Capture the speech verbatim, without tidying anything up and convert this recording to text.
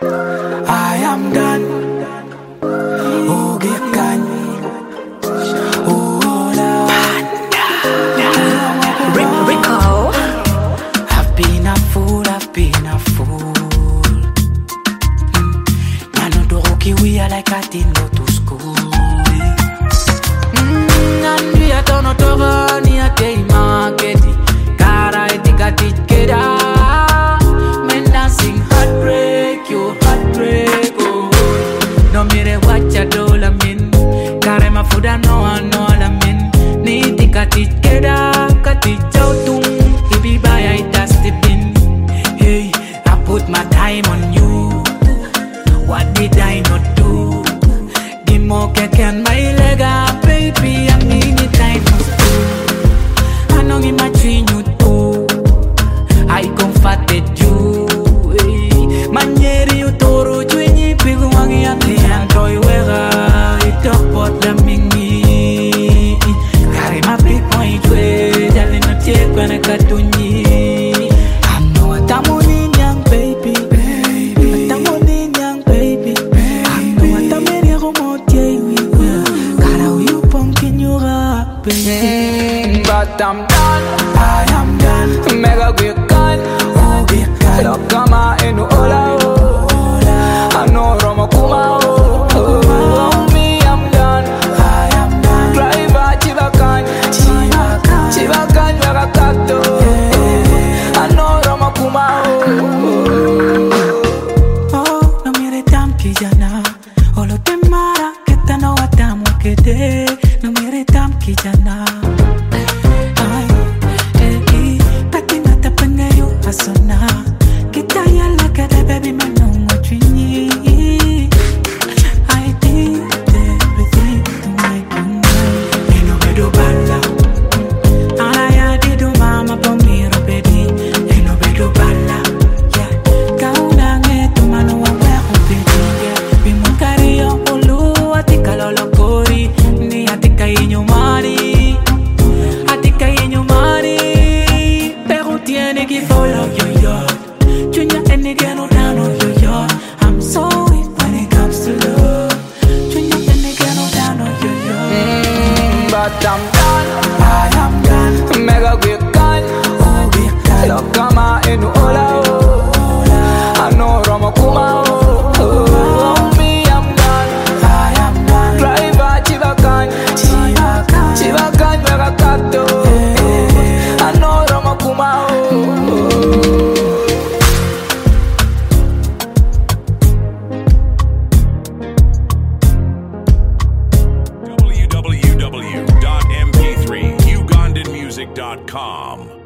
I am done. Oh, get gone. Oh, Lord. Rico. I've been a fool, I've been a fool. Mano do roki we are like I didn't go to school. Mm, and we are done to run here, day market. Cara etika tikeda. Men dancing heartbreak, you heartbreak. Oh, no mire what ya do la min. Kare ma fuda no ano la min. Ni tika tikeda, kati chautung. Ibi baya itas tipin. Hey, I put my time on you. What did I not do? Give more cake and my leg up, baby. I mean it, I must do. I know in my dream you too. I comforted you. Hey, Manyeri you toro jwenyi pigu wangi ati androi wega. Itok pot la mingi. Kare ma big point we. Dali no tiek wana katunyi. I know atamoni nyang baby. Atamoni nyang baby. I know atameni romotie we. Kara you pumpkin you rap baby. But I'm done, I am done. mega quick gun. Oh, get gone. Look kama enu ola oh. I know Roma kuma oh. Oh, me I'm done. I am done. Driver chibakan, Chibakan. chibakan mega kato. I know Roma kuma oh. Oh, no mire tam kijana. Olo te mara que ta no atamu que te. No mire tam kijana. Ay, eh, eh, pati na te pengayo asona. Kita ya la que de baby manongo chini. I did everything to make you mine. Eno bedo bala. Ay, I did do mama pa mi robedi. Eno bedo bala. Yeah, kauna ngeto mano wa wa robedi. Yeah, bimukari yo ulu atika lolo kori. Ni atika inyo mari. Atika inyo mari. Pero tiene que follow yo yo. Junior and again no down on yo yo. I'm so weak when it comes to love. Junior and again no down on yo yo. Mm, but I'm done, I am done. mega quick gun. Oh, get gone. Look kama enu ola oh. I know Roma kuma oh. Oh, me I'm done. I am done. Driver chibakan, Chibakan. chibakan mega kato. I know Roma kuma oh. w w w dot m p three ugandan music dot com